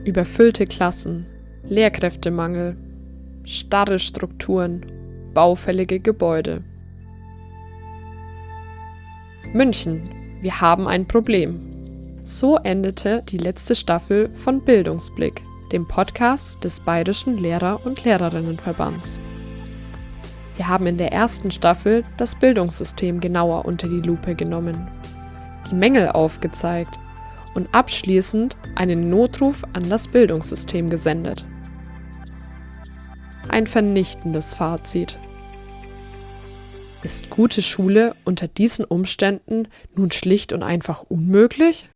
Überfüllte Klassen, Lehrkräftemangel, starre Strukturen, baufällige Gebäude. München, wir haben ein Problem. So endete die letzte Staffel von Bildungsblick, dem Podcast des Bayerischen Lehrer- und Lehrerinnenverbands. Wir haben in der ersten Staffel das Bildungssystem genauer unter die Lupe genommen, die Mängel aufgezeigt und abschließend einen Notruf an das Bildungssystem gesendet. Ein vernichtendes Fazit. Ist gute Schule unter diesen Umständen nun schlicht und einfach unmöglich?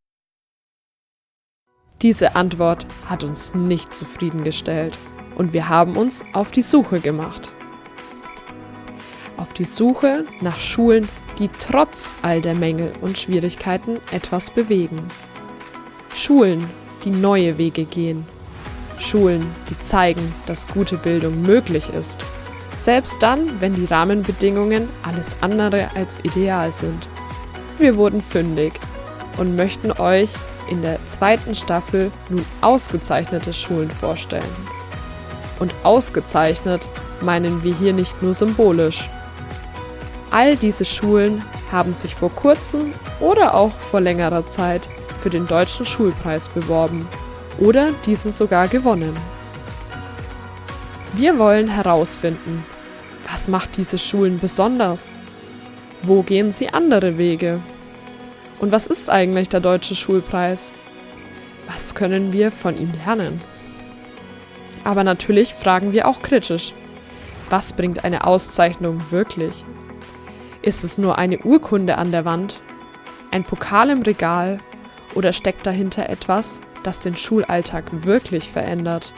Diese Antwort hat uns nicht zufriedengestellt und wir haben uns auf die Suche gemacht. Auf die Suche nach Schulen, die trotz all der Mängel und Schwierigkeiten etwas bewegen. Schulen, die neue Wege gehen. Schulen, die zeigen, dass gute Bildung möglich ist. Selbst dann, wenn die Rahmenbedingungen alles andere als ideal sind. Wir wurden fündig und möchten euch in der zweiten Staffel nun ausgezeichnete Schulen vorstellen. Und ausgezeichnet meinen wir hier nicht nur symbolisch. All diese Schulen haben sich vor kurzem oder auch vor längerer Zeit für den Deutschen Schulpreis beworben oder diesen sogar gewonnen. Wir wollen herausfinden, was macht diese Schulen besonders? Wo gehen sie andere Wege? Und was ist eigentlich der Deutsche Schulpreis? Was können wir von ihm lernen? Aber natürlich fragen wir auch kritisch, was bringt eine Auszeichnung wirklich? Ist es nur eine Urkunde an der Wand, ein Pokal im Regal oder steckt dahinter etwas, das den Schulalltag wirklich verändert?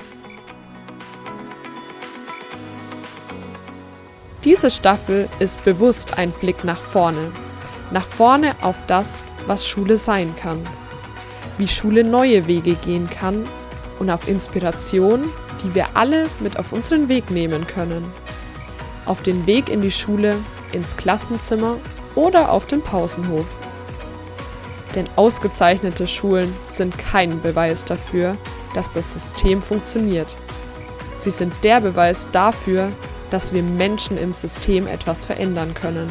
Diese Staffel ist bewusst ein Blick nach vorne auf das, was Schule sein kann, wie Schule neue Wege gehen kann und auf Inspiration, die wir alle mit auf unseren Weg nehmen können. Auf den Weg in die Schule, ins Klassenzimmer oder auf den Pausenhof. Denn ausgezeichnete Schulen sind kein Beweis dafür, dass das System funktioniert. Sie sind der Beweis dafür, dass wir Menschen im System etwas verändern können.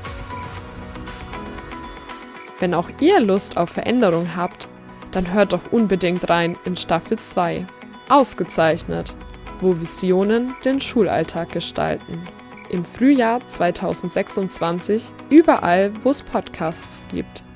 Wenn auch ihr Lust auf Veränderung habt, dann hört doch unbedingt rein in Staffel 2, Ausgezeichnet, wo Visionen den Schulalltag gestalten. Im Frühjahr 2026 überall, wo es Podcasts gibt.